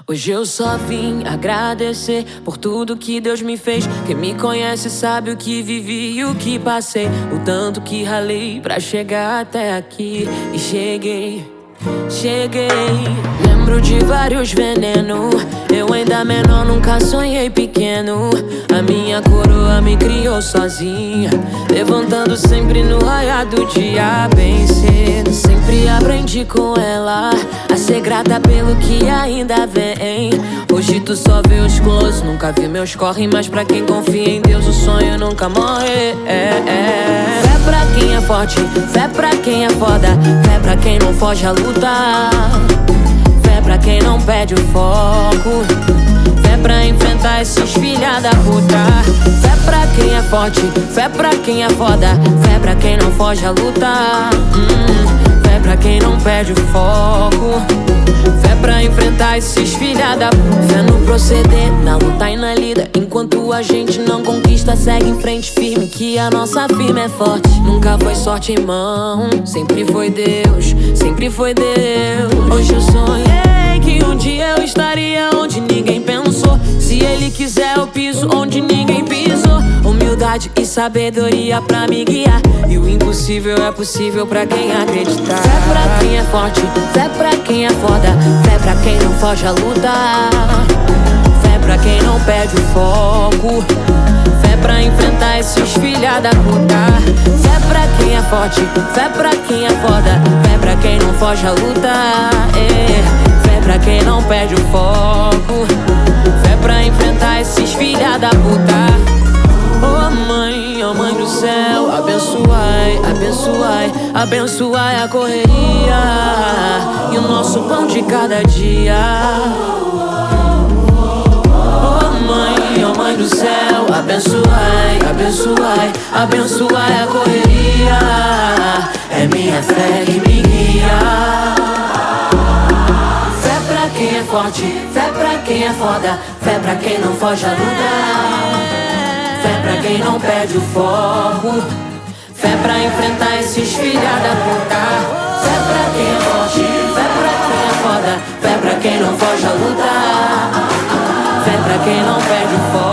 Hoje eu só vim agradecer por tudo que Deus me fez. Quem me conhece sabe o que vivi e o que passei, o tanto que ralei pra chegar até aqui. E cheguei. Lembro de vários venenos, eu ainda menor nunca sonhei pequeno. A minha coroa me criou sozinha, levantando sempre no raiar do dia bem cedo. Sempre aprendi com ela a ser grata pelo que ainda vem. Hoje tu só vê os close, nunca vi meus corre, mas pra quem confia em Deus o sonho nunca morre. Fé pra quem é forte, fé pra quem é foda, fé pra quem não foge a lutar, fé pra quem não perde o foco, fé pra enfrentar esses filha da puta. Fé pra quem é forte, fé pra quem é foda, fé pra quem não foge a lutar, fé pra quem não perde o foco, fé pra enfrentar esses filha da puta. Fé no proceder, na luta e na lida. Enquanto a gente não conquista, segue em frente firme, que a nossa firma é forte. Nunca foi sorte, irmão, sempre foi Deus, sempre foi Deus. Hoje eu sonhei que um dia eu estaria onde ninguém pensou. Se Ele quiser eu piso onde ninguém pisou. Humildade e sabedoria pra me guiar, e o impossível é possível pra quem acreditar. Fé pra quem é forte, fé pra quem é foda, fé pra quem não foge a lutar, fé pra quem não perde o foco, fé pra enfrentar esses filha da puta. Fé pra quem é forte, fé pra quem é foda, fé pra quem não foge a lutar, fé pra quem não perde o foco, fé pra enfrentar esses filha da puta. Oh mãe do céu, abençoai, abençoai, abençoai a correria e o nosso pão de cada dia. Oh mãe do céu, abençoai, abençoai, abençoai a correria, é minha fé que me guia. Fé pra quem é forte, fé pra quem é foda, fé pra quem não foge a lutar, fé pra quem não perde o foco, fé pra enfrentar esses filha da puta. Fé pra quem é forte, fé pra quem é foda, fé pra quem não foge a lutar, fé pra quem não perde o foco,